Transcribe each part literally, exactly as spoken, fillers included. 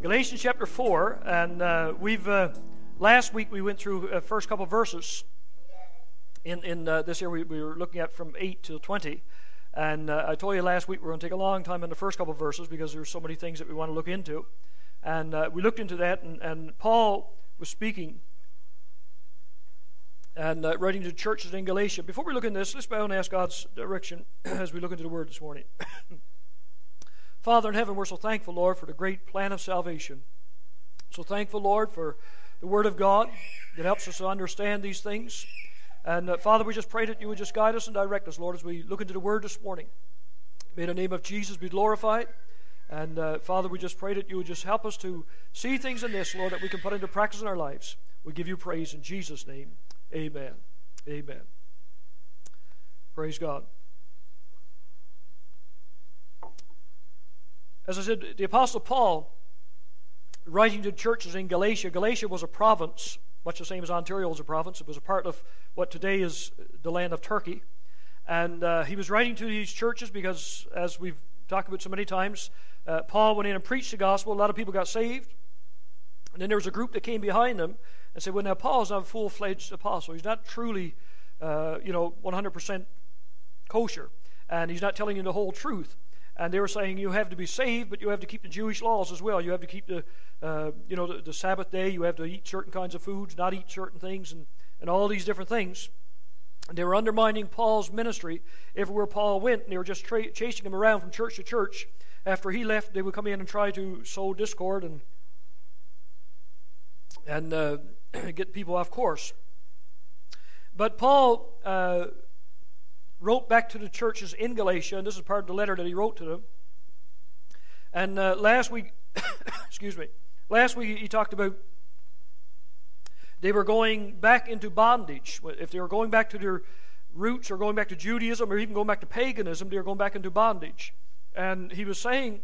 Galatians chapter four, and uh, we've uh, last week we went through the uh, first couple of verses in in uh, this year we, we were looking at from eight to twenty, and uh, I told you last week we're going to take a long time on the first couple of verses because there's so many things that we want to look into, and uh, we looked into that, and, and Paul was speaking and uh, writing to churches in Galatia. Before we look into this, let's bow and ask God's direction as we look into the Word this morning. Father in heaven, we're so thankful, Lord, for the great plan of salvation. So thankful, Lord, for the Word of God that helps us to understand these things. And uh, Father, we just pray that you would just guide us and direct us, Lord, as we look into the Word this morning. May the name of Jesus be glorified. And uh, Father, we just pray that you would just help us to see things in this, Lord, that we can put into practice in our lives. We give you praise in Jesus' name. Amen. Amen. Praise God. As I said, the Apostle Paul, writing to churches in Galatia, Galatia was a province, much the same as Ontario was a province. It was a part of what today is the land of Turkey. And uh, he was writing to these churches because, as we've talked about so many times, uh, Paul went in and preached the gospel. A lot of people got saved. And then there was a group that came behind him and said, well, now Paul's not a full-fledged apostle. He's not truly, uh, you know, one hundred percent kosher. And he's not telling you the whole truth. And they were saying you have to be saved, but you have to keep the Jewish laws as well. You have to keep the, uh, you know, the, the Sabbath day. You have to eat certain kinds of foods, not eat certain things, and, and all these different things. And they were undermining Paul's ministry everywhere Paul went, and they were just tra- chasing him around from church to church. After he left, they would come in and try to sow discord and and uh, get people off course. But Paul Uh, wrote back to the churches in Galatia, and this is part of the letter that he wrote to them. And uh, last week, excuse me, last week he talked about they were going back into bondage. If they were going back to their roots or going back to Judaism or even going back to paganism, they were going back into bondage. And he was saying,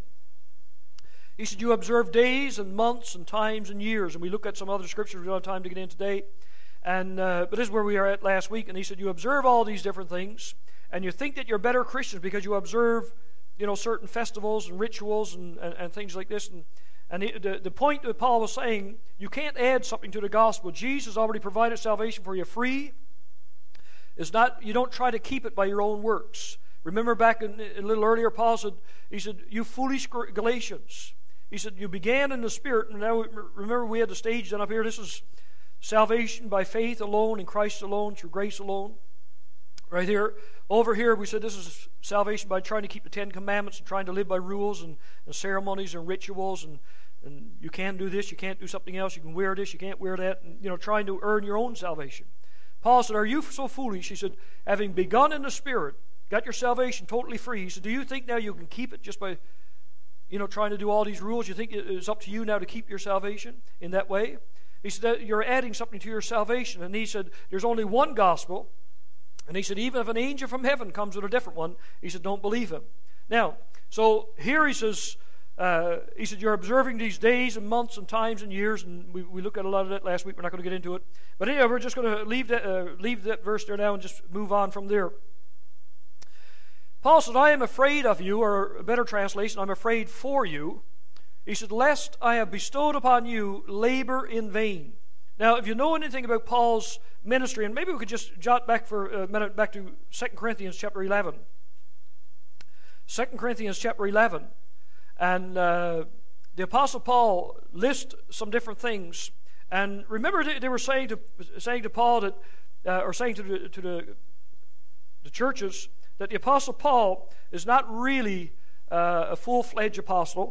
he said, you observe days and months and times and years. And we look at some other scriptures we don't have time to get in today. And uh, but this is where we are at last week. And he said, you observe all these different things. And you think that you're better Christians because you observe, you know, certain festivals and rituals and, and, and things like this. And, and the, the, the point that Paul was saying, you can't add something to the gospel. Jesus already provided salvation for you free. It's not, you don't try to keep it by your own works. Remember back in, a little earlier, Paul said, he said, you foolish Galatians. He said, you began in the Spirit. And now, remember we had the stage done up here. This is salvation by faith alone, in Christ alone, through grace alone. Right here. Over here, we said this is salvation by trying to keep the Ten Commandments and trying to live by rules and, and ceremonies and rituals. And, and you can do this, you can't do something else. You can wear this, you can't wear that. And, you know, trying to earn your own salvation. Paul said, are you so foolish? He said, having begun in the Spirit, got your salvation totally free. He said, do you think now you can keep it just by, you know, trying to do all these rules? You think it's up to you now to keep your salvation in that way? He said, that you're adding something to your salvation. And he said, there's only one gospel. And he said, even if an angel from heaven comes with a different one, he said, don't believe him. Now, so here he says, uh, he said, you're observing these days and months and times and years, and we, we looked at a lot of that last week. We're not going to get into it. But anyway, we're just going to leave that, uh, leave that verse there now and just move on from there. Paul said, I am afraid of you, or a better translation, I'm afraid for you. He said, lest I have bestowed upon you labor in vain. Now, if you know anything about Paul's ministry, and maybe we could just jot back for a minute back to Second Corinthians chapter eleven. Second Corinthians chapter eleven. And uh, the Apostle Paul lists some different things. And remember, they, they were saying to saying to Paul that, uh, or saying to the to the, the churches that the Apostle Paul is not really uh, a full-fledged apostle.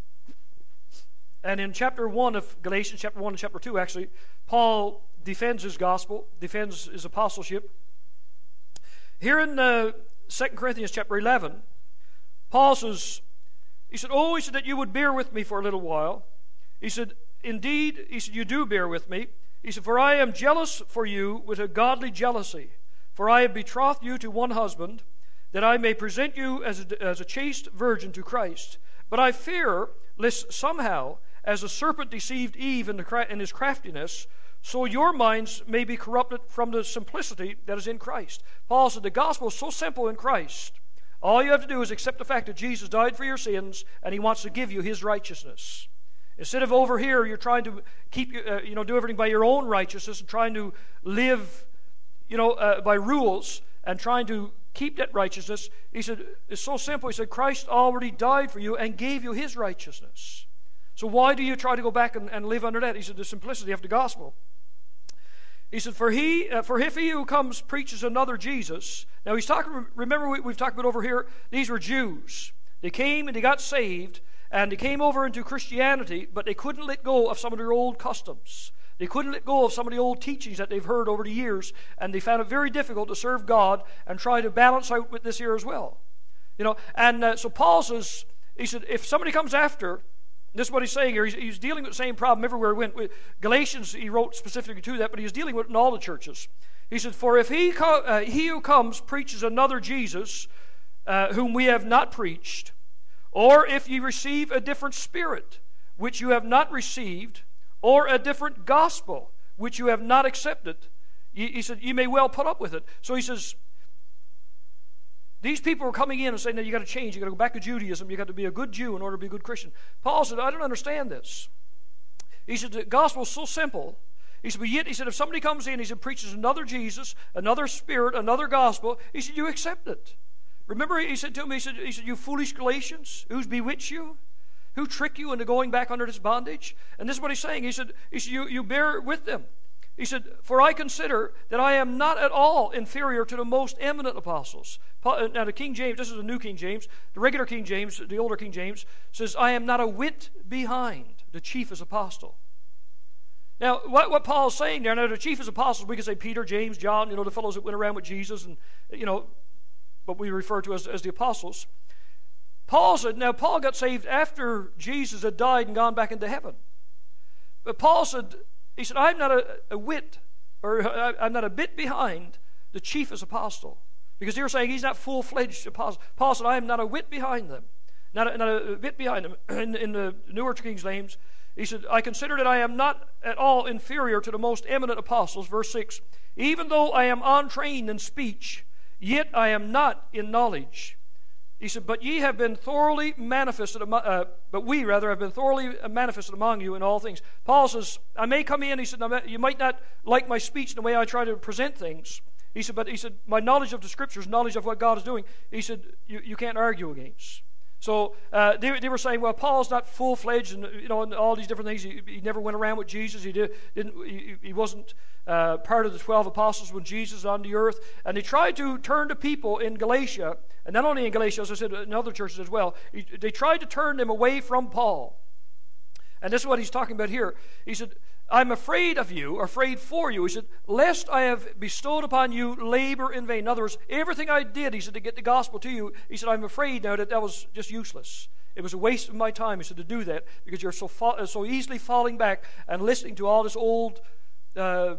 And in chapter one of Galatians, chapter one and chapter two, actually, Paul defends his gospel, defends his apostleship. Here in uh, Second Corinthians chapter eleven, Paul says, he said, oh, he said, that you would bear with me for a little while. He said, indeed, he said, you do bear with me. He said, for I am jealous for you with a godly jealousy. For I have betrothed you to one husband, that I may present you as a, as a chaste virgin to Christ. But I fear lest somehow, as the serpent deceived Eve in, the, in his craftiness, so your minds may be corrupted from the simplicity that is in Christ. Paul said the gospel is so simple in Christ. All you have to do is accept the fact that Jesus died for your sins, and he wants to give you his righteousness. Instead of over here, you're trying to keep, uh, you know, do everything by your own righteousness and trying to live, you know, uh, by rules and trying to keep that righteousness. He said, it's so simple. He said, Christ already died for you and gave you his righteousness. So why do you try to go back and, and live under that? He said, the simplicity of the gospel. He said, for he, uh, for if he who comes preaches another Jesus. Now he's talking, remember we, we've talked about over here, these were Jews. They came and they got saved, and they came over into Christianity, but they couldn't let go of some of their old customs. They couldn't let go of some of the old teachings that they've heard over the years, and they found it very difficult to serve God and try to balance out with this here as well. You know, and uh, so Paul says, he said, if somebody comes after, this is what he's saying here, he's, he's dealing with the same problem everywhere he went. With Galatians, he wrote specifically to that, but he's dealing with it in all the churches. He said, for if he, co- uh, he who comes preaches another Jesus, uh, whom we have not preached, or if ye receive a different spirit, which you have not received, or a different gospel, which you have not accepted, he, he said, you may well put up with it. So he says, these people are coming in and saying, no, you got to change, you got to go back to Judaism, you got to be a good Jew in order to be a good Christian. Paul said, I don't understand this. He said, the gospel is so simple. He said, but yet, he said, if somebody comes in, he said, preaches another Jesus, another spirit, another gospel, he said, you accept it. Remember, he said to him, he said, he said, you foolish Galatians, who's bewitched you? Who tricked you into going back under this bondage? And this is what he's saying. He said, he said you, you bear with them. He said, for I consider that I am not at all inferior to the most eminent apostles. Now the King James, this is the New King James, the regular King James, the older King James, says, I am not a whit behind the chiefest apostle. Now, what, what Paul's saying there, now the chiefest apostles, we could say Peter, James, John, you know, the fellows that went around with Jesus and, you know, what we refer to as, as the apostles. Paul said, now Paul got saved after Jesus had died and gone back into heaven. But Paul said, he said, I'm not a, a whit, or I'm not a bit behind the chiefest apostle. Because they were saying he's not full-fledged apostle. Paul said, I am not a whit behind them. Not a, not a bit behind them. In, in the newer King James, he said, I consider that I am not at all inferior to the most eminent apostles. Verse six, even though I am untrained in speech, yet I am not in knowledge. He said, but ye have been thoroughly manifested, uh, but we rather have been thoroughly manifested among you in all things. Paul says, I may come in, he said, you might not like my speech and the way I try to present things. He said, but he said, my knowledge of the Scriptures, knowledge of what God is doing, he said, you, you can't argue against. So uh, they, they were saying, well, Paul's not full-fledged and, you know, and all these different things. He, he never went around with Jesus. He, did, didn't, he, he wasn't uh, part of the twelve apostles when Jesus was on the earth. And they tried to turn to people in Galatia, and not only in Galatia, as I said, in other churches as well. He, they tried to turn them away from Paul. And this is what he's talking about here. He said, I'm afraid of you, or afraid for you. He said, lest I have bestowed upon you labor in vain. In other words, everything I did, he said, to get the gospel to you, he said, I'm afraid now that that was just useless. It was a waste of my time, he said, to do that, because you're so fa- so easily falling back and listening to all this old, uh,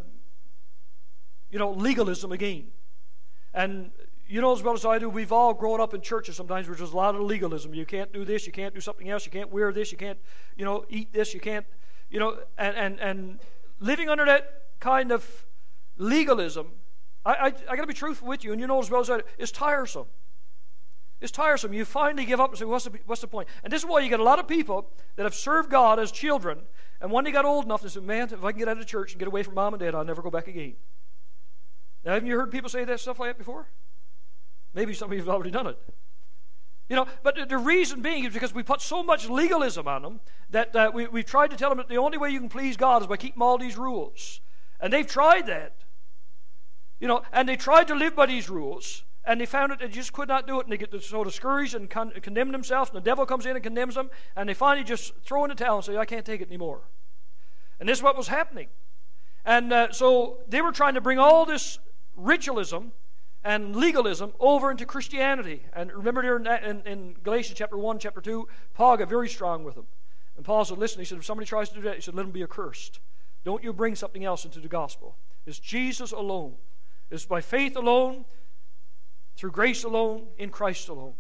you know, legalism again. And you know as well as I do, we've all grown up in churches sometimes where there's a lot of legalism. You can't do this, you can't do something else, you can't wear this, you can't, you know, eat this, you can't, you know, and, and, and living under that kind of legalism, I, I, I got to be truthful with you, and you know as well as I do, it's tiresome. It's tiresome. You finally give up and say, what's the, what's the point? And this is why you get a lot of people that have served God as children, and when they got old enough, they said, man, if I can get out of church and get away from mom and dad, I'll never go back again. Now, haven't you heard people say that stuff like that before? Maybe some of you have already done it. You know, but the, the reason being is because we put so much legalism on them that uh, we, we've tried to tell them that the only way you can please God is by keeping all these rules. And they've tried that. You know, and they tried to live by these rules, and they found that they just could not do it, and they get so discouraged and con- condemn themselves, and the devil comes in and condemns them, and they finally just throw in the towel and say, I can't take it anymore. And this is what was happening. And uh, so they were trying to bring all this ritualism and legalism over into Christianity. And remember there in, in, in Galatians chapter one, chapter two, Paul got very strong with them. And Paul said, listen, he said, if somebody tries to do that, he said, let him be accursed. Don't you bring something else into the gospel. It's Jesus alone. It's by faith alone, through grace alone, in Christ alone.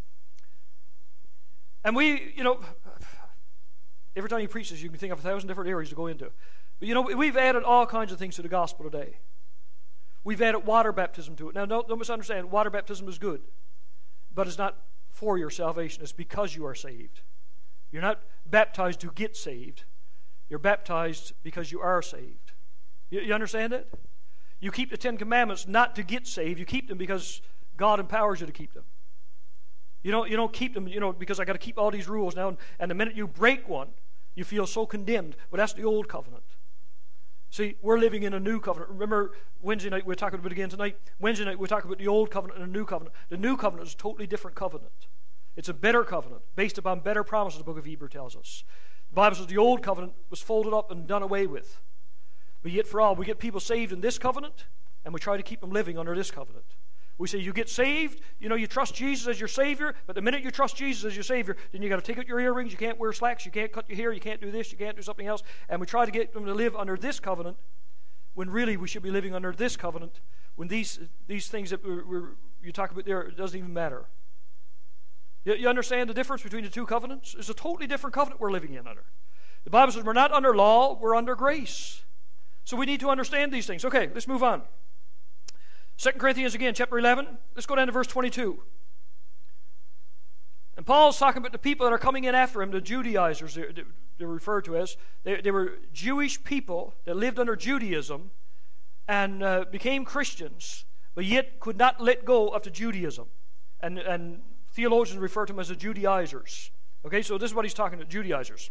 And we, you know, every time he preaches, you can think of a thousand different areas to go into. But you know, we've added all kinds of things to the gospel today. We've added water baptism to it. Now, don't, don't misunderstand. Water baptism is good. But it's not for your salvation. It's because you are saved. You're not baptized to get saved. You're baptized because you are saved. You, you understand it? You keep the Ten Commandments not to get saved. You keep them because God empowers you to keep them. You don't, you don't keep them, you know, because I got to keep all these rules now. And, and the minute you break one, you feel so condemned. But that's the old covenant. See, we're living in a new covenant. Remember, Wednesday night, we're talking about it again tonight. Wednesday night, we're talking about the old covenant and the new covenant. The new covenant is a totally different covenant. It's a better covenant, based upon better promises, the book of Hebrews tells us. The Bible says the old covenant was folded up and done away with. But yet for all, we get people saved in this covenant, and we try to keep them living under this covenant. We say you get saved, you know, you trust Jesus as your Savior, but the minute you trust Jesus as your Savior, then you got to take out your earrings, you can't wear slacks, you can't cut your hair, you can't do this, you can't do something else. And we try to get them to live under this covenant, when really we should be living under this covenant, when these these things that we're, we're, you talk about there, it doesn't even matter. You, you understand the difference between the two covenants? It's a totally different covenant we're living in under. The Bible says we're not under law, we're under grace. So we need to understand these things. Okay, let's move on. Second Corinthians again, chapter eleven. Let's go down to verse twenty-two. And Paul's talking about the people that are coming in after him, the Judaizers, they're, they're referred to as. They, they were Jewish people that lived under Judaism and uh, became Christians, but yet could not let go of the Judaism. And, and theologians refer to them as the Judaizers. Okay, so this is what he's talking to, Judaizers.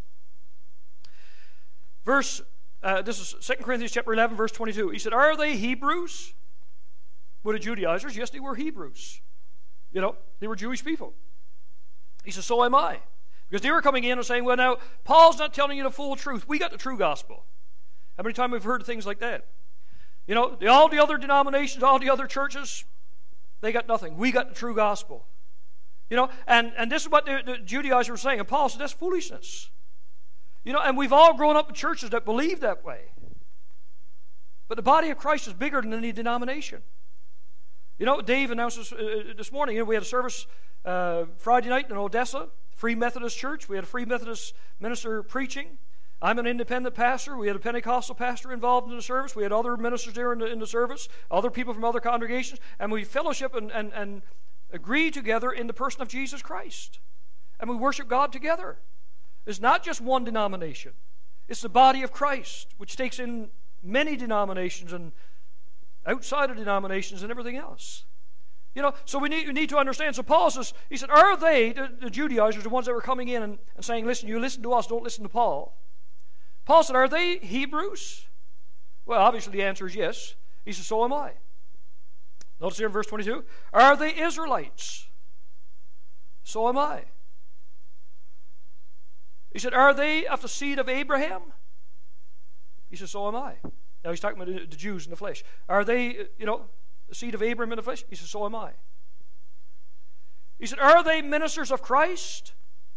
Verse, uh, this is Second Corinthians chapter eleven, verse twenty-two. He said, are they Hebrews? Were the Judaizers? Yes, they were Hebrews. You know, they were Jewish people. He says, so am I. Because they were coming in and saying, well, now, Paul's not telling you the full truth. We got the true gospel. How many times we've heard things like that? You know, the, all the other denominations, all the other churches, they got nothing. We got the true gospel. You know, and, and this is what the, the Judaizers were saying. And Paul said, that's foolishness. You know, and we've all grown up in churches that believe that way. But the body of Christ is bigger than any denomination. You know, Dave announced this, uh, this morning, you know, we had a service uh, Friday night in Odessa, Free Methodist Church. We had a Free Methodist minister preaching. I'm an independent pastor. We had a Pentecostal pastor involved in the service. We had other ministers there in the, in the service, other people from other congregations, and we fellowship and, and, and agree together in the person of Jesus Christ. And we worship God together. It's not just one denomination. It's the body of Christ, which takes in many denominations and outside of denominations and everything else. You know, so we need, we need to understand. So Paul says, he said, are they, the, the Judaizers, the ones that were coming in and, and saying, listen, you listen to us, don't listen to Paul. Paul said, are they Hebrews? Well, obviously the answer is yes. He says, so am I. Notice here in verse twenty-two, are they Israelites? So am I. He said, are they of the seed of Abraham? He says, so am I. Now he's talking about the Jews in the flesh. Are they, you know, the seed of Abraham in the flesh? He says, so am I. He said, are they ministers of Christ?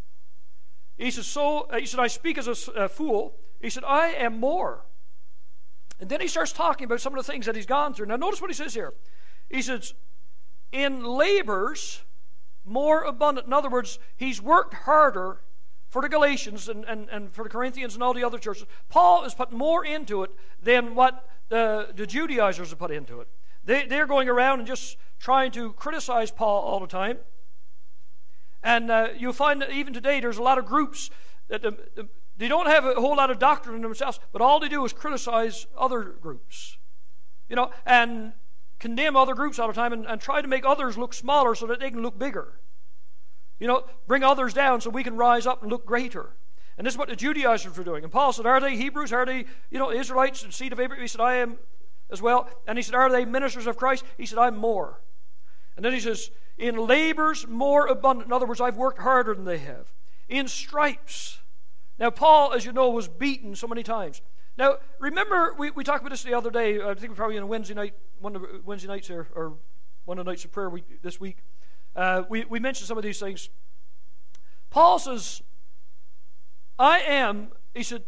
He said, so, he said, I speak as a, a fool. He said, I am more. And then he starts talking about some of the things that he's gone through. Now notice what he says here. He says, in labors more abundant. In other words, he's worked harder for the Galatians and, and, and for the Corinthians and all the other churches. Paul has put more into it than what the, the Judaizers have put into it. They, they're going around and just trying to criticize Paul all the time. And uh, you'll find that even today there's a lot of groups that the, the, they don't have a whole lot of doctrine in themselves, but all they do is criticize other groups. You know, and condemn other groups all the time and, and try to make others look smaller so that they can look bigger. You know, bring others down so we can rise up and look greater. And this is what the Judaizers were doing. And Paul said, are they Hebrews? Are they, you know, Israelites and seed of Abraham? He said, I am as well. And he said, are they ministers of Christ? He said, I'm more. And then he says, in labors more abundant. In other words, I've worked harder than they have. In stripes. Now, Paul, as you know, was beaten so many times. Now, remember, we, we talked about this the other day. I think probably on a Wednesday night, one of the Wednesday nights here, or one of the nights of prayer week, this week. Uh, we, we mentioned some of these things. Paul says, I am, he said,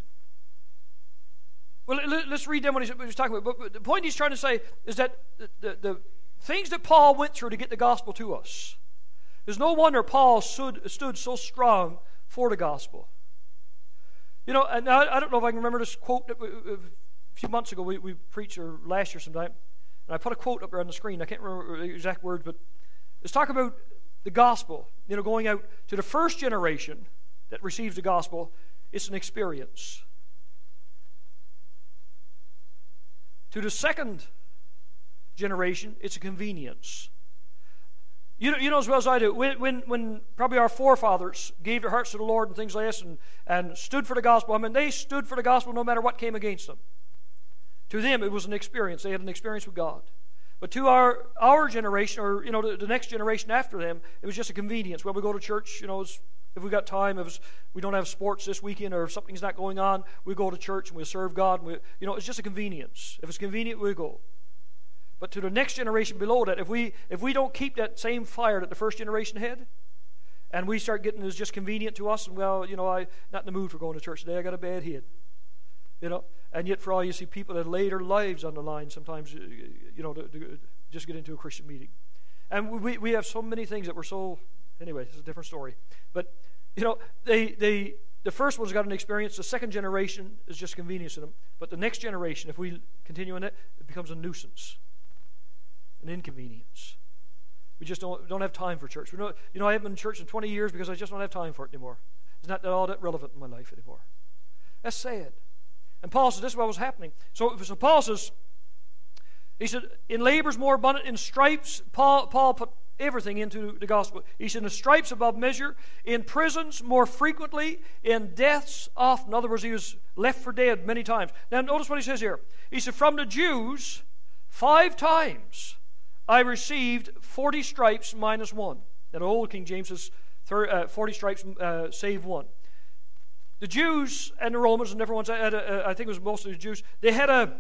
well, let, let's read them what he's, what he's talking about. But, but the point he's trying to say is that the, the, the things that Paul went through to get the gospel to us, there's no wonder Paul stood, stood so strong for the gospel. You know, and I, I don't know if I can remember this quote that we, a few months ago we, we preached, or last year sometime, and I put a quote up there on the screen. I can't remember the exact words, but let's talk about the gospel, you know, going out to the first generation that receives the gospel, it's an experience. To the second generation, it's a convenience. You know, you know as well as I do, when, when, when probably our forefathers gave their hearts to the Lord and things like this and, and stood for the gospel, I mean, they stood for the gospel no matter what came against them. To them, it was an experience. They had an experience with God. But to our our generation, or you know, the, the next generation after them, it was just a convenience. Well, we go to church, you know, if we got time, if we don't have sports this weekend, or if something's not going on, we go to church and we serve God. And we, you know, it's just a convenience. If it's convenient, we go. But to the next generation below that, if we if we don't keep that same fire that the first generation had, and we start getting it's just convenient to us, and well, you know, I not in the mood for going to church today. I got a bad head. You know, and yet for all you see people that lay their lives on the line sometimes, you know, to, to just get into a Christian meeting. And we we have so many things that we're so, anyway, it's a different story. But, you know, they they the first one's got an experience. The second generation is just convenience to them. But the next generation, if we continue in it, it becomes a nuisance, an inconvenience. We just don't don't have time for church. We don't, you know, I haven't been in church in twenty years because I just don't have time for it anymore. It's not all that relevant in my life anymore. That's sad. And Paul says this is what was happening. So, so Paul says, he said, in labors more abundant, in stripes, Paul, Paul put everything into the gospel. He said, in stripes above measure, in prisons more frequently, in deaths often. In other words, he was left for dead many times. Now notice what he says here. He said, from the Jews, five times I received forty stripes minus one. Now the old King James says uh, forty stripes uh, save one. The Jews and the Romans and everyone, had a, I think it was mostly the Jews, they had a,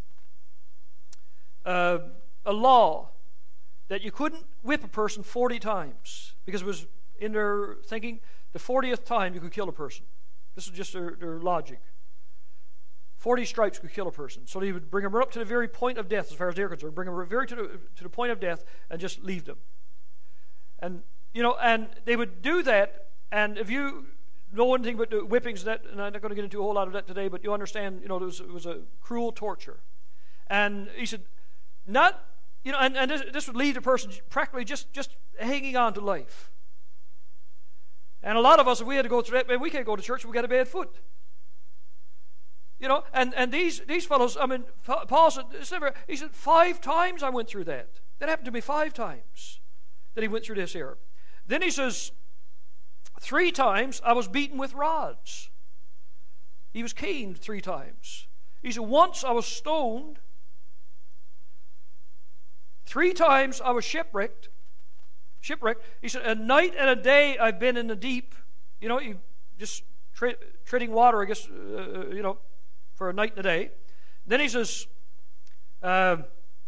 a, a law that you couldn't whip a person forty times because it was in their thinking the fortieth time you could kill a person. This is just their, their logic. forty stripes could kill a person. So they would bring them up to the very point of death as far as they're concerned, bring them very to the, to the point of death and just leave them. And, you know, and they would do that, and if you know anything about the whippings, that, and I'm not going to get into a whole lot of that today, but you understand, you know, it was, it was a cruel torture. And he said, not, you know, and, and this, this would leave the person practically just, just hanging on to life. And a lot of us, if we had to go through that, man, we can't go to church, we got a bad foot. You know, and, and these these fellows, I mean, Paul said, he said, five times I went through that. That happened to me five times that he went through this here. Then he says, three times I was beaten with rods. He was caned three times. He said, once I was stoned. Three times I was shipwrecked. Shipwrecked. He said, a night and a day I've been in the deep. You know, you just tre- treading water, I guess, uh, you know, for a night and a day. Then he says, uh,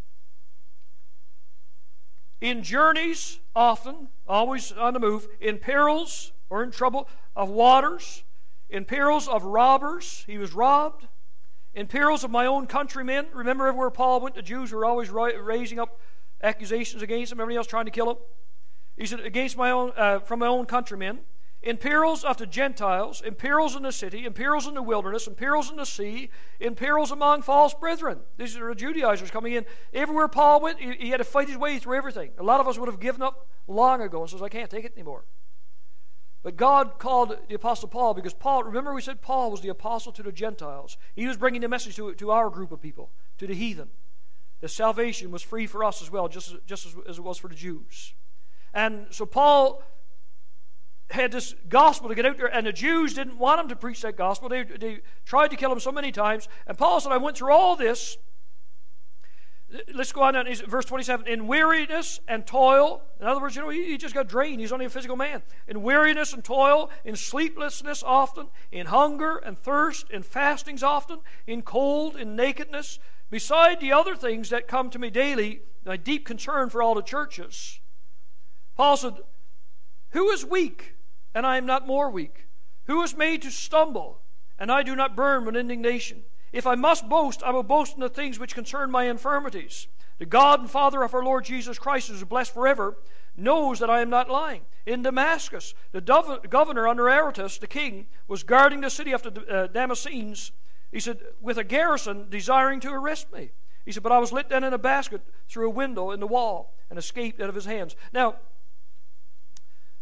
in journeys often, always on the move, in perils or in trouble of waters, in perils of robbers, he was robbed, in perils of my own countrymen. Remember everywhere Paul went, the Jews were always raising up accusations against him, everybody else trying to kill him. He said, against my own, uh, from my own countrymen, in perils of the Gentiles, in perils in the city, in perils in the wilderness, in perils in the sea, in perils among false brethren. These are the Judaizers coming in. Everywhere Paul went, he, he had to fight his way through everything. A lot of us would have given up long ago and says, I can't take it anymore. But God called the Apostle Paul because Paul, remember we said Paul was the apostle to the Gentiles. He was bringing the message to, to our group of people, to the heathen. The salvation was free for us as well, just, as, just as, as it was for the Jews. And so Paul had this gospel to get out there, and the Jews didn't want him to preach that gospel. They, they tried to kill him so many times. And Paul said, I went through all this. Let's go on down. Verse twenty-seven. In weariness and toil. In other words, you know, he, he just got drained. He's only a physical man. In weariness and toil, in sleeplessness often, in hunger and thirst, in fastings often, in cold, in nakedness, beside the other things that come to me daily, my deep concern for all the churches. Paul said, who is weak, and I am not more weak? Who is made to stumble, and I do not burn with indignation? If I must boast, I will boast in the things which concern my infirmities. The God and Father of our Lord Jesus Christ, who is blessed forever, knows that I am not lying. In Damascus, the governor under Aretas, the king, was guarding the city of the uh, Damascenes, he said, with a garrison desiring to arrest me. He said, but I was let down in a basket through a window in the wall and escaped out of his hands. Now,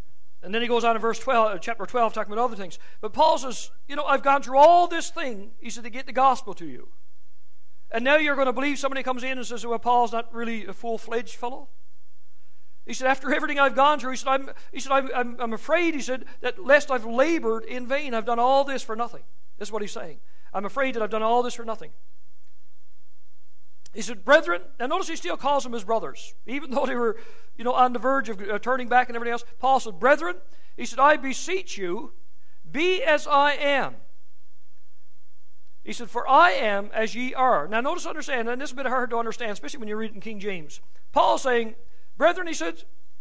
And then he goes on in verse twelve, chapter twelve, talking about other things. But Paul says, you know, I've gone through all this thing, he said, to get the gospel to you. And now you're going to believe somebody comes in and says, well, Paul's not really a full-fledged fellow? He said, after everything I've gone through, he said, I'm, he said, I'm, I'm, I'm afraid, he said, that lest I've labored in vain. I've done all this for nothing. This is what he's saying. I'm afraid that I've done all this for nothing. He said, brethren, and notice he still calls them his brothers. Even though they were, you know, on the verge of uh, turning back and everything else. Paul said, brethren, he said, I beseech you, be as I am. He said, for I am as ye are. Now notice, understand, and this is a bit hard to understand, especially when you read it in King James. Paul's saying, brethren, he said,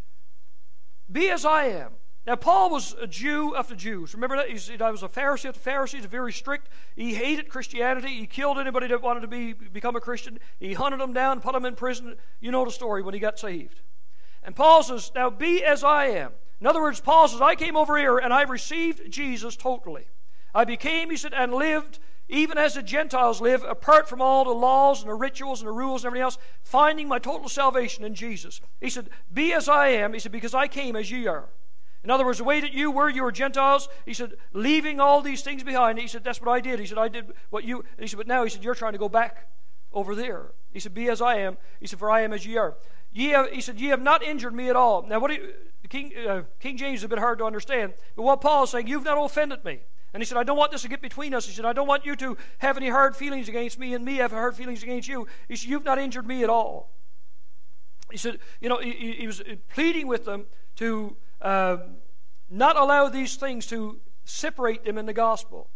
be as I am. Now, Paul was a Jew of the Jews. Remember that? He said, I was a Pharisee of the Pharisees, very strict. He hated Christianity. He killed anybody that wanted to be become a Christian. He hunted them down, put them in prison. You know the story when he got saved. And Paul says, now be as I am. In other words, Paul says, I came over here and I received Jesus totally. I became, he said, and lived even as the Gentiles live, apart from all the laws and the rituals and the rules and everything else, finding my total salvation in Jesus. He said, be as I am. He said, because I came as ye are. In other words, the way that you were, you were Gentiles. He said, leaving all these things behind. He said, that's what I did. He said, I did what you... And he said, but now, he said, you're trying to go back over there. He said, be as I am. He said, for I am as ye are. Ye have, he said, ye have not injured me at all. Now, what do you, King, uh, King James is a bit hard to understand. But what Paul is saying, you've not offended me. And he said, I don't want this to get between us. He said, I don't want you to have any hard feelings against me and me have hard feelings against you. He said, you've not injured me at all. He said, you know, he, he was pleading with them to... Uh, not allow these things to separate them in the gospel.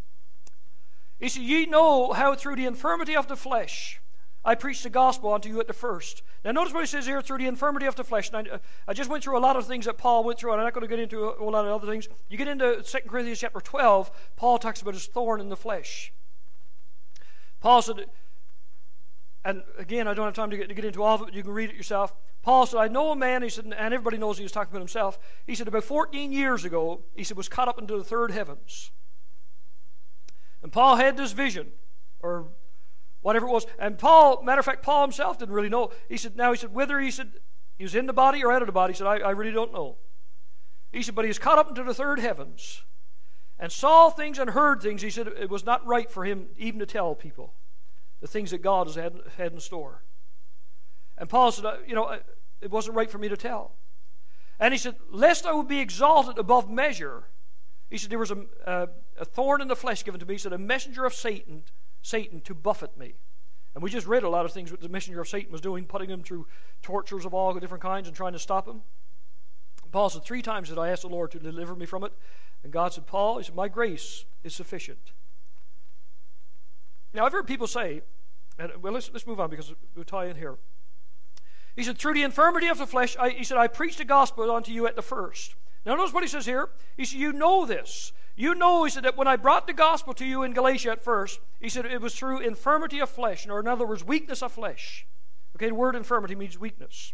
He said, ye know how through the infirmity of the flesh I preached the gospel unto you at the first. Now notice what he says here, through the infirmity of the flesh. And I, I just went through a lot of things that Paul went through, and I'm not going to get into a whole lot of other things. You get into Second Corinthians chapter twelve, Paul talks about his thorn in the flesh. Paul said, and again, I don't have time to get, to get into all of it, you can read it yourself. Paul said, I know a man, he said, and everybody knows he was talking about himself. He said, about fourteen years ago, he said, was caught up into the third heavens. And Paul had this vision, or whatever it was. And Paul, matter of fact, Paul himself didn't really know. He said, now he said, whether he said, he was in the body or out of the body, he said, I, I really don't know. He said, but he was caught up into the third heavens, and saw things and heard things. He said, it was not right for him even to tell people the things that God has had, had in store. And Paul said, you know, it wasn't right for me to tell. And he said, lest I would be exalted above measure. He said, there was a, a, a thorn in the flesh given to me. He said, a messenger of Satan, Satan to buffet me. And we just read a lot of things what the messenger of Satan was doing, putting him through tortures of all different kinds and trying to stop him. And Paul said, three times did I ask the Lord to deliver me from it. And God said, Paul, he said, my grace is sufficient. Now, I've heard people say, and well, let's, let's move on because we'll tie in here. He said, through the infirmity of the flesh, I, he said, I preached the gospel unto you at the first. Now notice what he says here. He said, you know this. You know, he said, that when I brought the gospel to you in Galatia at first, he said, it was through infirmity of flesh, or in other words, weakness of flesh. Okay, the word infirmity means weakness.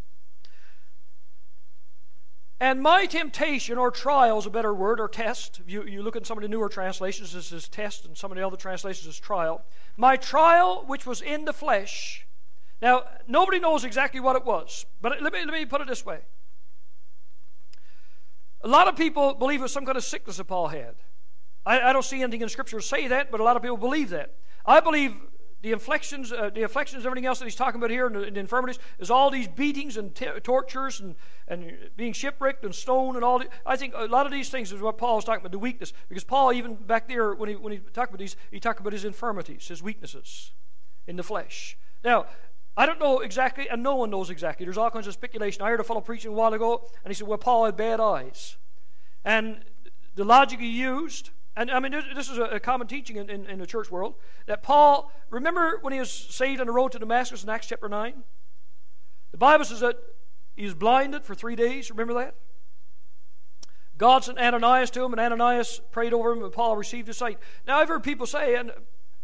And my temptation, or trial is a better word, or test. You, you look at some of the newer translations, this is test, and some of the other translations is trial. My trial, which was in the flesh. Now, nobody knows exactly what it was, but let me, let me put it this way. A lot of people believe it was some kind of sickness that Paul had. I, I don't see anything in Scripture to say that, but a lot of people believe that. I believe the afflictions, uh, the afflictions, everything else that he's talking about here, and the, and the infirmities, is all these beatings and t- tortures and, and being shipwrecked and stoned and all. The, I think a lot of these things is what Paul is talking about, the weakness. Because Paul, even back there, when he when he talked about these, he talked about his infirmities, his weaknesses in the flesh. Now, I don't know exactly, and no one knows exactly. There's all kinds of speculation. I heard a fellow preaching a while ago, and he said, well, Paul had bad eyes. And the logic he used, and I mean, this is a common teaching in, in, in the church world, that Paul, remember when he was saved on the road to Damascus in Acts chapter nine? The Bible says that he was blinded for three days. Remember that? God sent Ananias to him, and Ananias prayed over him, and Paul received his sight. Now, I've heard people say, and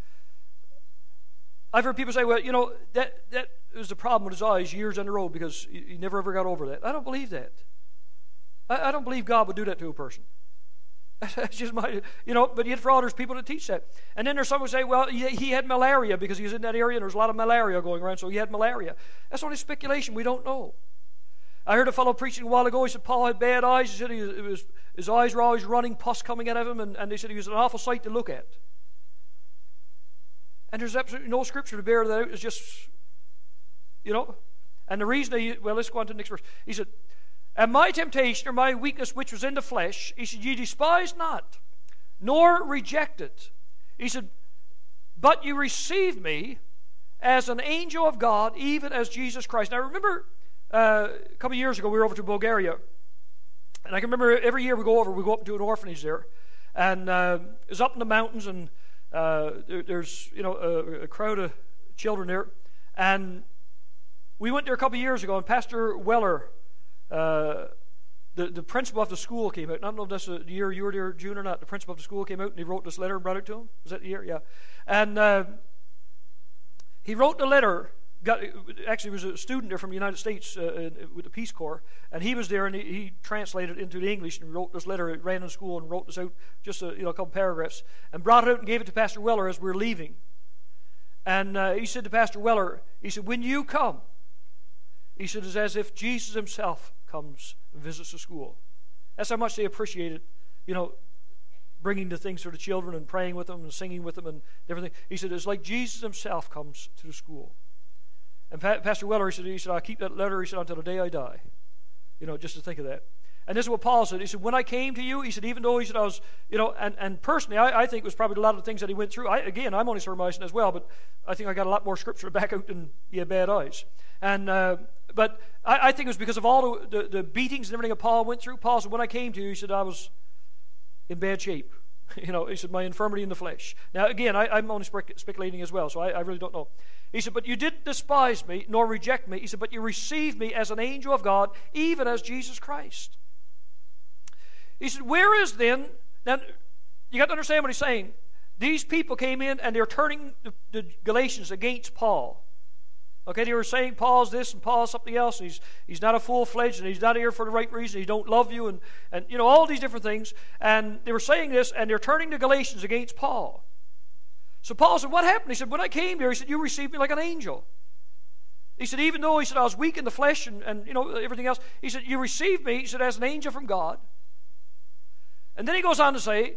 I've heard people say, well, you know, that, that was the problem with his eyes years on the road because he, he never ever got over that. I don't believe that. I, I don't believe God would do that to a person. That's just my, you know, but yet for all there's people that teach that. And then there's some who say, well, he, he had malaria because he was in that area and there's a lot of malaria going around, so he had malaria. That's only speculation. We don't know. I heard a fellow preaching a while ago. He said Paul had bad eyes. He said he, it was, his eyes were always running, pus coming out of him, and, and they said he was an awful sight to look at. And there's absolutely no scripture to bear that out. It's just, you know. And the reason, he, well, let's go on to the next verse. He said, and my temptation or my weakness which was in the flesh, he said, ye despise not, nor reject it. He said, but you received me as an angel of God, even as Jesus Christ. Now remember, uh, a couple of years ago, we were over to Bulgaria. And I can remember every year we go over, we go up to an orphanage there. And uh, it's up in the mountains, and uh, there, there's, you know, a, a crowd of children there. And we went there a couple of years ago, and Pastor Weller, uh, the, the principal of the school, came out. And I don't know if that's the year you were there, June, or not. The principal of the school came out, and he wrote this letter and brought it to him. Was that the year? Yeah. And uh, he wrote the letter. Got, actually, was a student there from the United States uh, with the Peace Corps, and he was there, and he, he translated it into the English and wrote this letter. He ran in school and wrote this out, just a, you know, a couple paragraphs, and brought it out and gave it to Pastor Weller as we were leaving. And uh, he said to Pastor Weller, he said, when you come, he said, it's as if Jesus himself comes and visits the school. That's how much they appreciated, you know, bringing the things for the children and praying with them and singing with them and everything. He said, it's like Jesus himself comes to the school. And pa- Pastor Weller, he said, he said, I'll keep that letter, he said, until the day I die. You know, just to think of that. And this is what Paul said. He said, when I came to you, he said, even though he said I was, you know, and, and personally, I, I think it was probably a lot of the things that he went through. I, again, I'm only surmising as well, but I think I got a lot more scripture to back out than he had bad eyes. And uh, but I, I think it was because of all the, the, the beatings and everything that Paul went through. Paul said, when I came to you, he said, I was in bad shape. You know, he said, my infirmity in the flesh. Now, again, I, I'm only spec- speculating as well, so I, I really don't know. He said, but you didn't despise me, nor reject me. He said, but you received me as an angel of God, even as Jesus Christ. He said, where is then, now, you got to understand what he's saying. These people came in, and they're turning the, the Galatians against Paul. Okay, they were saying Paul's this and Paul's something else. And he's he's not a full-fledged, and he's not here for the right reason. He don't love you, and, and you know, all these different things. And they were saying this, and they're turning the Galatians against Paul. So Paul said, what happened? He said, when I came here, he said, you received me like an angel. He said, even though, he said, I was weak in the flesh and, and you know, everything else, he said, you received me, he said, as an angel from God. And then he goes on to say,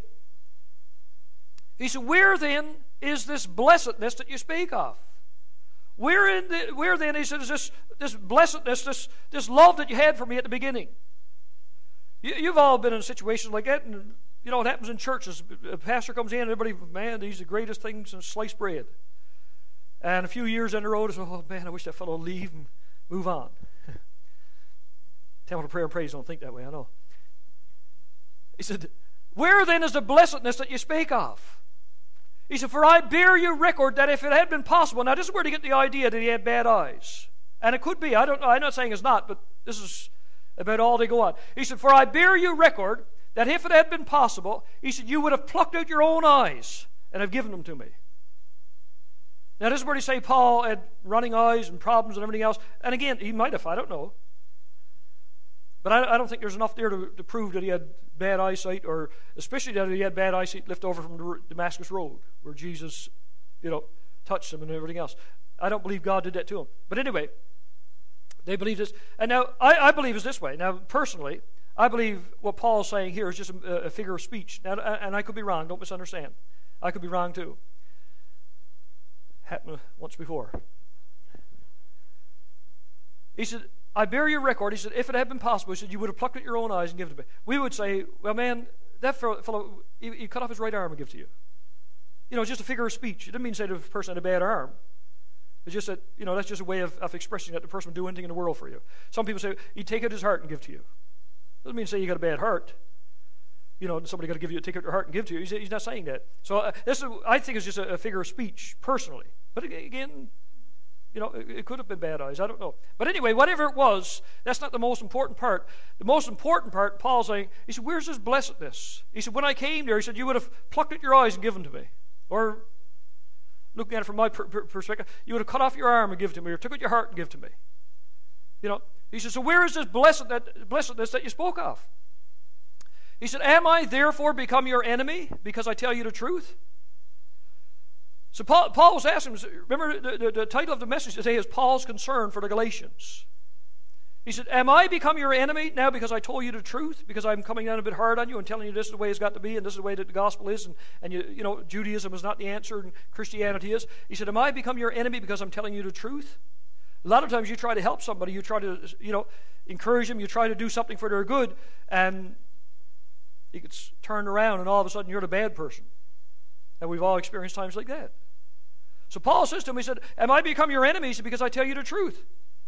he said, where then is this blessedness that you speak of? Where, in the, where then, he said, is this, this blessedness, this, this love that you had for me at the beginning? You, you've all been in situations like that, and you know what happens in churches. A pastor comes in, and everybody, man, these are the greatest things since sliced bread. And a few years down the road, it's, oh man, I wish that fellow would leave and move on. Temple of Prayer and Praise don't think that way, I know. He said, where then is the blessedness that you speak of? He said, for I bear you record that if it had been possible. Now this is where they get the idea that he had bad eyes. And it could be, I don't know, I'm not saying it's not, but this is about all they go on. He said, for I bear you record that if it had been possible, he said, you would have plucked out your own eyes and have given them to me. Now this is where they say Paul had running eyes and problems and everything else. And again, he might have, I don't know. But I, I don't think there's enough there to, to prove that he had bad eyesight, or especially that he had bad eyesight left over from the Damascus Road, where Jesus, you know, touched him and everything else. I don't believe God did that to him. But anyway, they believe this. And now, I, I believe it's this way. Now, personally, I believe what Paul's saying here is just a, a figure of speech. Now, and I could be wrong. Don't misunderstand. I could be wrong too. Happened once before. He said, I bear your record. He said, if it had been possible, he said, you would have plucked at your own eyes and given it to me. We would say, well, man, that fellow, he, he cut off his right arm and give it to you. You know, it's just a figure of speech. It didn't mean to say the person had a bad arm. It's just that, you know, that's just a way of, of expressing that the person would do anything in the world for you. Some people say, he'd take out his heart and give to you. Doesn't mean to say you got a bad heart. You know, somebody got to give you, take out your heart and give to you. He's, he's not saying that. So uh, this is, I think it's just a, a figure of speech, personally. But again, you know, it, it could have been bad eyes. I don't know. But anyway, whatever it was, that's not the most important part. The most important part, Paul's saying, he said, where's this blessedness? He said, when I came there, he said, you would have plucked at your eyes and given to me. Or, looking at it from my per- per- perspective, you would have cut off your arm and given to me, or took out your heart and give to me. You know, he said, so where is this blessed, that, blessedness that you spoke of? He said, am I therefore become your enemy because I tell you the truth? So Paul, Paul was asking, remember the, the, the title of the message today is Paul's concern for the Galatians. He said, am I become your enemy now because I told you the truth? Because I'm coming down a bit hard on you and telling you this is the way it's got to be and this is the way that the gospel is, and, and you, you know, Judaism is not the answer and Christianity is. He said, am I become your enemy because I'm telling you the truth? A lot of times you try to help somebody, you try to, you know, encourage them, you try to do something for their good, and it gets turned around and all of a sudden you're the bad person. And we've all experienced times like that. So Paul says to him, he said, am I become your enemy? He said, because I tell you the truth.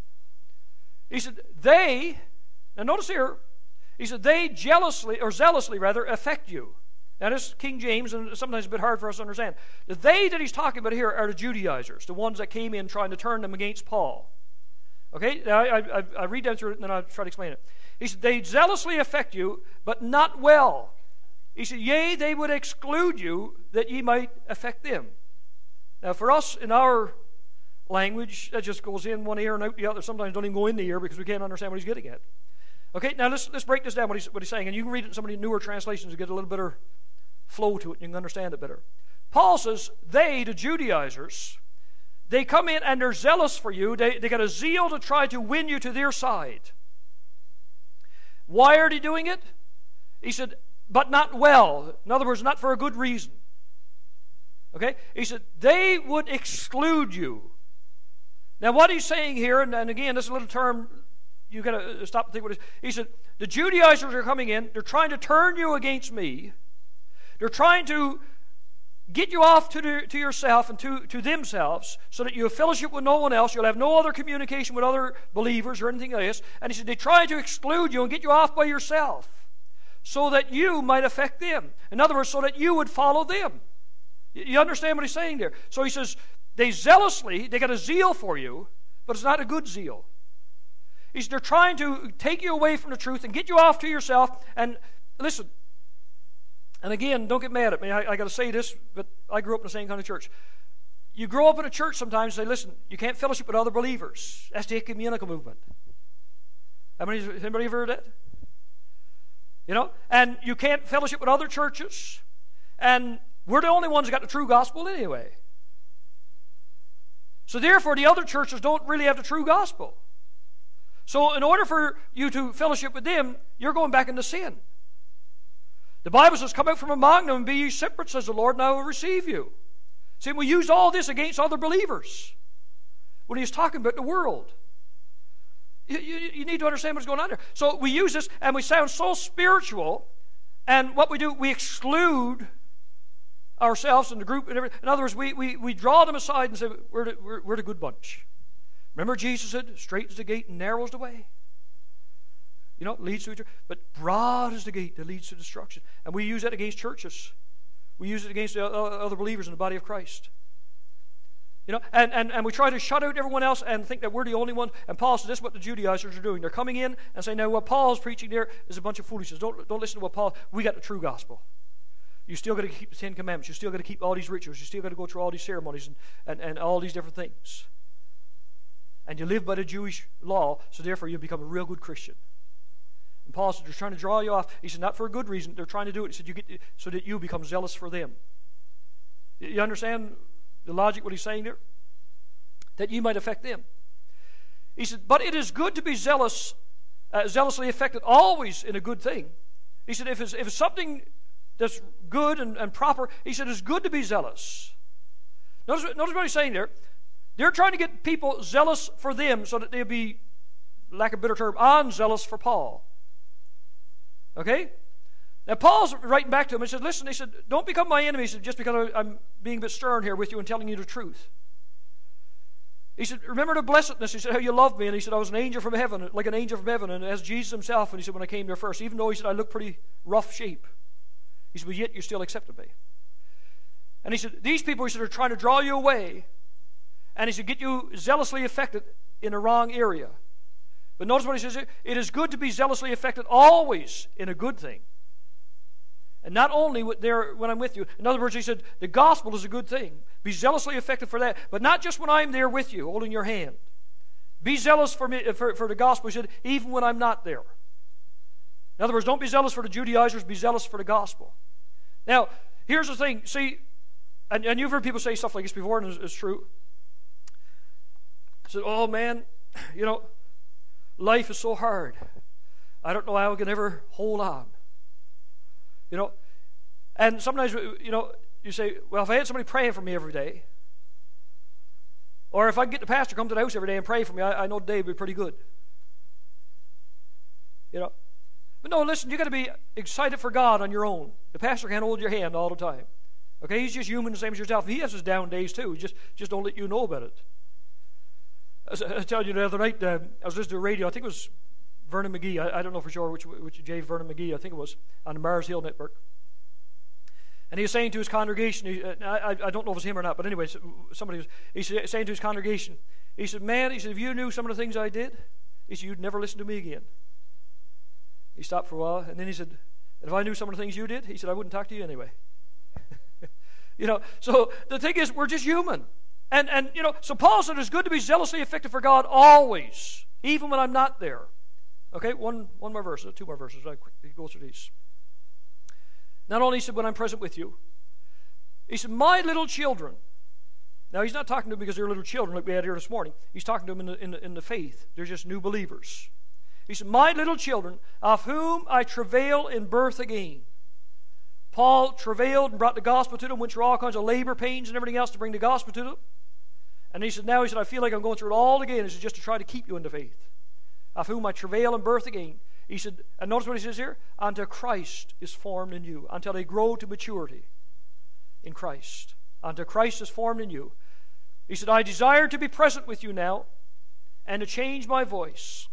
He said, they, now notice here, he said, they jealously, or zealously rather, affect you. Now this is King James, and sometimes it's a bit hard for us to understand. The they that he's talking about here are the Judaizers, the ones that came in trying to turn them against Paul. Okay, now I, I, I read down through it and then I'll try to explain it. He said, they zealously affect you, but not well. He said, yea, they would exclude you that ye might affect them. Now for us, in our language, that just goes in one ear and out the other. Sometimes don't even go in the ear because we can't understand what he's getting at. Okay, now let's let's break this down, what he's, what he's saying. And you can read it in some of the newer translations to get a little better flow to it, and you can understand it better. Paul says, they, the Judaizers, they come in and they're zealous for you. They, they got a zeal to try to win you to their side. Why are they doing it? He said, but not well. In other words, not for a good reason. Okay? He said, they would exclude you. Now what he's saying here, and, and again, this little term, you've got to stop and think what it is. He said, the Judaizers are coming in, they're trying to turn you against me. They're trying to get you off to, the, to yourself and to, to themselves so that you have fellowship with no one else. You'll have no other communication with other believers or anything like this. And he said, they try to exclude you and get you off by yourself so that you might affect them. In other words, so that you would follow them. You understand what he's saying there? So he says, they zealously, they got a zeal for you, but it's not a good zeal. He said, they're trying to take you away from the truth and get you off to yourself. And listen, and again, don't get mad at me. I, I got to say this, but I grew up in the same kind of church. You grow up in a church sometimes and say, listen, you can't fellowship with other believers. That's the ecumenical movement. How many, anybody ever heard that? You know, and you can't fellowship with other churches. And we're the only ones that got the true gospel anyway. So therefore, the other churches don't really have the true gospel. So in order for you to fellowship with them, you're going back into sin. The Bible says, come out from among them and be ye separate, says the Lord, and I will receive you. See, we use all this against other believers when he's talking about the world. You, you, you need to understand what's going on there. So we use this and we sound so spiritual, and what we do, we exclude ourselves and the group and everything. In other words, we, we, we draw them aside and say, we're the, we're, we're the good bunch. Remember Jesus said, straight is the gate and narrow is the way. You know, leads to each other. But broad is the gate that leads to destruction. And we use that against churches. We use it against the other believers in the body of Christ. You know, and, and, and we try to shut out everyone else and think that we're the only ones. And Paul says this is what the Judaizers are doing. They're coming in and saying, no, what Paul's preaching there is a bunch of foolishness. Don't, don't listen to what Paul, we got the true gospel. You still got to keep the Ten Commandments. You still got to keep all these rituals. You still got to go through all these ceremonies and, and, and all these different things. And you live by the Jewish law, so therefore you become a real good Christian. And Paul said, they're trying to draw you off. He said, not for a good reason. They're trying to do it. He said, you get to, so that you become zealous for them. You understand the logic, what he's saying there? That you might affect them. He said, but it is good to be zealous, uh, zealously affected, always in a good thing. He said, if it's, if it's something that's good and, and proper, he said, it's good to be zealous. Notice, notice what he's saying there. They're trying to get people zealous for them so that they'll be, lack of a better term, unzealous for Paul. Okay? Now Paul's writing back to him and said, listen, he said, don't become my enemy. He said, just because I'm being a bit stern here with you and telling you the truth. He said, remember the blessedness. He said, how you loved me. And he said, I was an angel from heaven, like an angel from heaven. And as Jesus himself, and he said, when I came there first, even though he said, I looked pretty rough shape. He said, but yet you still accepted me. And he said, these people, he said, are trying to draw you away. And he said, get you zealously affected in a wrong area. But notice what he says here. It is good to be zealously affected always in a good thing. And not only there when I'm with you. In other words, he said, the gospel is a good thing. Be zealously affected for that. But not just when I'm there with you, holding your hand. Be zealous for me for, for the gospel, he said, even when I'm not there. In other words, don't be zealous for the Judaizers, be zealous for the gospel. Now, here's the thing. See, and, and you've heard people say stuff like this before, and it's, it's true. Said, oh man, you know, life is so hard. I don't know how I can ever hold on. You know, and sometimes, you know, you say, well, if I had somebody praying for me every day, or if I could get the pastor to come to the house every day and pray for me, I, I know the day would be pretty good. You know, but no, listen, you got to be excited for God on your own. The pastor can't hold your hand all the time. Okay, he's just human, the same as yourself. He has his down days too. Just, just don't let you know about it. As I was telling you the other night, uh, I was listening to the radio. I think it was Vernon McGee. I, I don't know for sure which, which J. Vernon McGee. I think it was on the Mars Hill Network. And he was saying to his congregation, he, uh, I, I don't know if it was him or not, but anyway, somebody was he's saying to his congregation, he said, man, he said, if you knew some of the things I did, he said, you'd never listen to me again. He stopped for a while, and then he said, and if I knew some of the things you did, he said, I wouldn't talk to you anyway. You know, so the thing is, we're just human. And, and you know, so Paul said it's good to be zealously affected for God always, even when I'm not there. Okay, one, one more verse, two more verses. I quickly go through these. Not only, he said, when I'm present with you, he said, my little children. Now, he's not talking to them because they're little children like we had here this morning. He's talking to them in the, in the, in the faith. They're just new believers. He said, my little children, of whom I travail in birth again. Paul travailed and brought the gospel to them, went through all kinds of labor pains and everything else to bring the gospel to them. And he said, now he said, I feel like I'm going through it all again. This is just to try to keep you in the faith. Of whom I travail in birth again. He said, and notice what he says here, until Christ is formed in you, until they grow to maturity in Christ. Until Christ is formed in you. He said, I desire to be present with you now and to change my voice.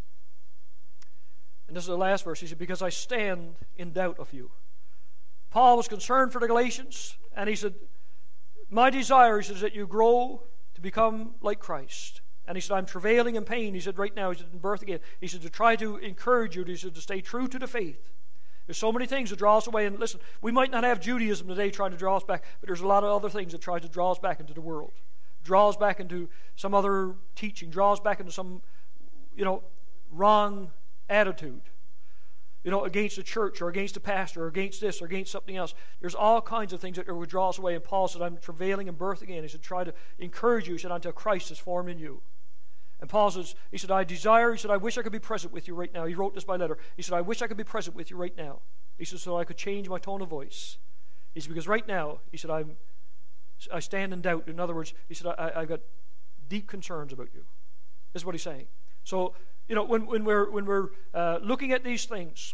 And this is the last verse. He said, because I stand in doubt of you. Paul was concerned for the Galatians, and he said, my desire, he says, that you grow to become like Christ. And he said, I'm travailing in pain. He said, right now, he said, in birth again. He said, to try to encourage you, he said, to stay true to the faith. There's so many things that draw us away. And listen, we might not have Judaism today trying to draw us back, but there's a lot of other things that try to draw us back into the world. Draw us back into some other teaching. Draw us back into some, you know, wrong attitude. You know, against the church or against the pastor or against this or against something else. There's all kinds of things that would draw us away. And Paul said, I'm travailing in birth again. He said, try to encourage you. He said, until Christ is formed in you. And Paul says, he said, I desire, he said, I wish I could be present with you right now. He wrote this by letter. He said, I wish I could be present with you right now. He said, so I could change my tone of voice. He said, because right now, he said, I'm, I stand in doubt. In other words, he said, I, I've got deep concerns about you. This is what he's saying. So, you know, when, when we're, when we're uh, looking at these things,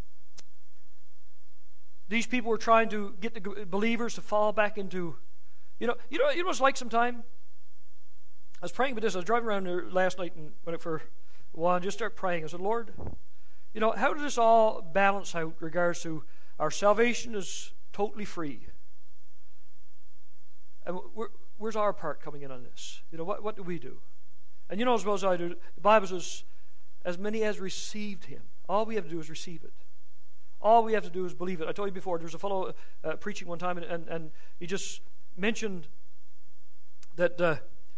these people were trying to get the believers to fall back into, you know, you know, you know what it's like sometime? I was praying about this. I was driving around there last night and went for a while and just started praying. I said, Lord, you know, how does this all balance out in regards to our salvation is totally free? And we're, where's our part coming in on this? You know, what, what do we do? And you know as well as I do, the Bible says, as many as received him. All we have to do is receive it. All we have to do is believe it. I told you before, there was a fellow uh, preaching one time, and, and, and he just mentioned that uh,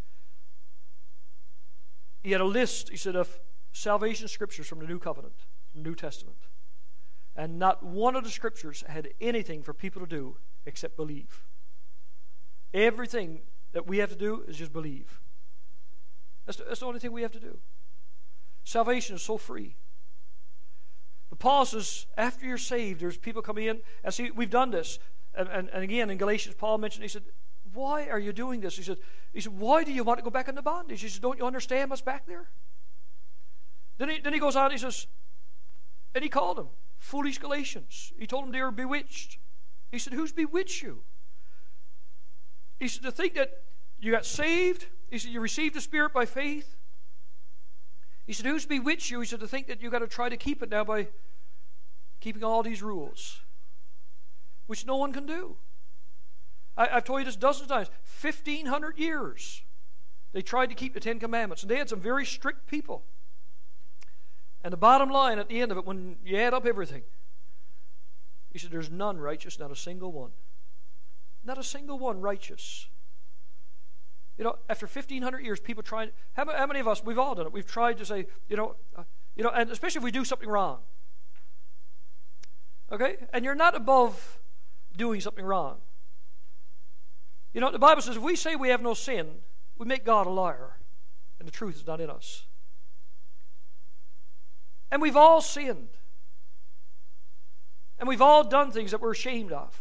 he had a list, he said, of salvation scriptures from the New Covenant, from the New Testament. And not one of the scriptures had anything for people to do except believe. Everything that we have to do is just believe. That's the, that's the only thing we have to do. Salvation is so free. But Paul says, after you're saved, there's people coming in. And see, we've done this. And, and, and again, in Galatians, Paul mentioned, he said, why are you doing this? He said, he said, why do you want to go back into bondage? He said, don't you understand what's back there? Then he, then he goes on, he says, and he called them foolish Galatians. He told them they were bewitched. He said, who's bewitched you? He said, to think that you got saved. He said, you received the Spirit by faith. He said, who's bewitched you? He said, to think that you've got to try to keep it now by keeping all these rules, which no one can do. I, I've told you this dozens of times. fifteen hundred years they tried to keep the Ten Commandments, and they had some very strict people. And the bottom line at the end of it, when you add up everything, he said, there's none righteous, not a single one. Not a single one righteous. You know, after fifteen hundred years, people trying, how, how many of us, we've all done it, we've tried to say, you know, uh, you know, and especially if we do something wrong. Okay? And you're not above doing something wrong. You know, the Bible says if we say we have no sin, we make God a liar, and the truth is not in us. And we've all sinned. And we've all done things that we're ashamed of.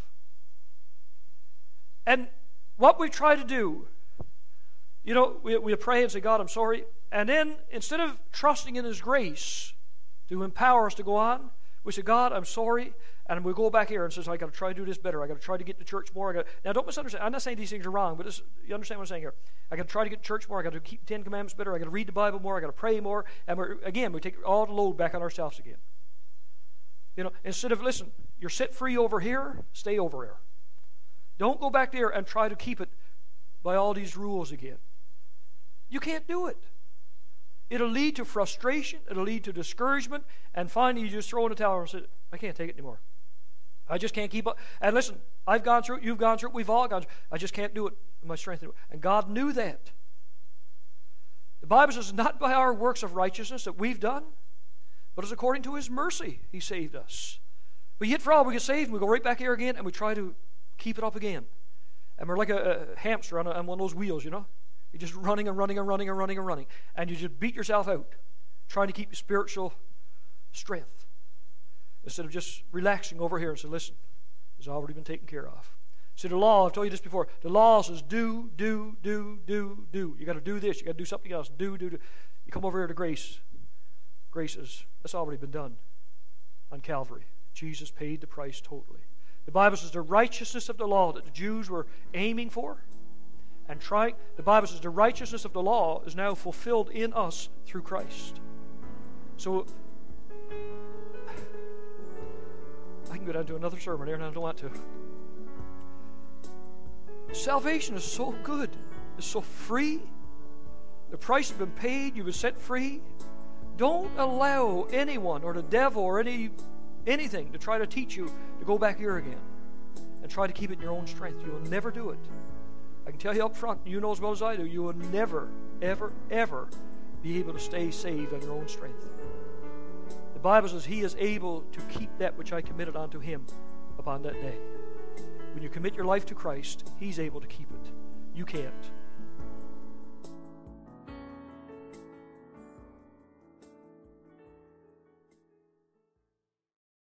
And what we try to do, you know, we, we pray and say, God, I'm sorry. And then instead of trusting in His grace to empower us to go on, we say, God, I'm sorry. And we go back here and says, I got to try to do this better. I got to try to get to church more. I got now, don't misunderstand. I'm not saying these things are wrong, but this, you understand what I'm saying here. I got to try to get to church more. I got to keep the Ten Commandments better. I got to read the Bible more. I got to pray more. And we're, again, we take all the load back on ourselves again. You know, instead of, listen, you're set free over here, stay over here. Don't go back there and try to keep it by all these rules again. You can't do it. It'll lead to frustration. It'll lead to discouragement. And finally, you just throw in the towel and say, I can't take it anymore. I just can't keep up. And listen, I've gone through it. You've gone through it. We've all gone through it. I just can't do it in my strength anymore. And God knew that. The Bible says, not by our works of righteousness that we've done, but it's according to His mercy He saved us. But yet for all we get saved, we go right back here again and we try to keep it up again. And we're like a, a hamster on, a, on one of those wheels, you know. You're just running and running and running and running and running. And you just beat yourself out trying to keep your spiritual strength. Instead of just relaxing over here and say, listen, it's already been taken care of. See, the law, I've told you this before, the law says do, do, do, do, do. You got to do this. You got to do something else. Do, do, do. You come over here to grace. Grace is, that's already been done on Calvary. Jesus paid the price totally. The Bible says the righteousness of the law that the Jews were aiming for and trying, the Bible says the righteousness of the law is now fulfilled in us through Christ. So, I can go down to another sermon here and I don't want to. Salvation is so good. It's so free. The price has been paid. You were set free. Don't allow anyone or the devil or any anything to try to teach you to go back here again and try to keep it in your own strength. You will never do it. I can tell you up front, you know as well as I do, you will never, ever, ever be able to stay saved on your own strength. The Bible says He is able to keep that which I committed unto Him upon that day. When you commit your life to Christ, He's able to keep it. You can't.